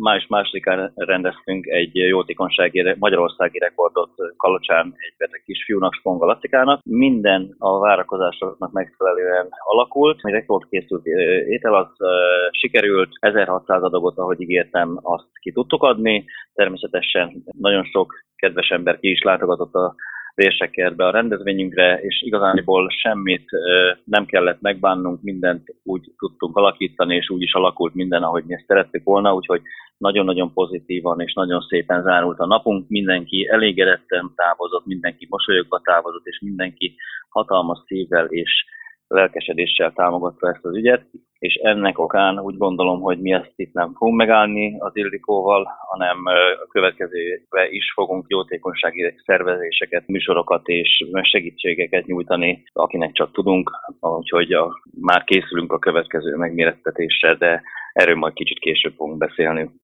május 2-án rendeztünk egy jótékonysági magyarországi rekordot Kalocsán egy beteg kisfiúnak, Sponga Lacikának. Minden a várakozásoknak megfelelően alakult. A rekordkészült étel az sikerült, 1600 adagot, ahogy ígértem, azt ki tudtuk adni. Természetesen nagyon sok kedves ember ki is látogatott a vérsekkerbe a rendezvényünkre, és igazániból semmit nem kellett megbánnunk, mindent úgy tudtunk alakítani, és úgy is alakult minden, ahogy mi ezt szerettük volna, úgyhogy nagyon-nagyon pozitívan és nagyon szépen zárult a napunk, mindenki elégedetten távozott, mindenki mosolyogva távozott, és mindenki hatalmas szívvel és lelkesedéssel támogatta ezt az ügyet, és ennek okán úgy gondolom, hogy mi ezt itt nem fogunk megállni az Ildikóval, hanem a következőre is fogunk jótékonysági szervezéseket, műsorokat és segítségeket nyújtani, akinek csak tudunk, úgyhogy már készülünk a következő megmérettetésre, de erről majd kicsit később fogunk beszélni.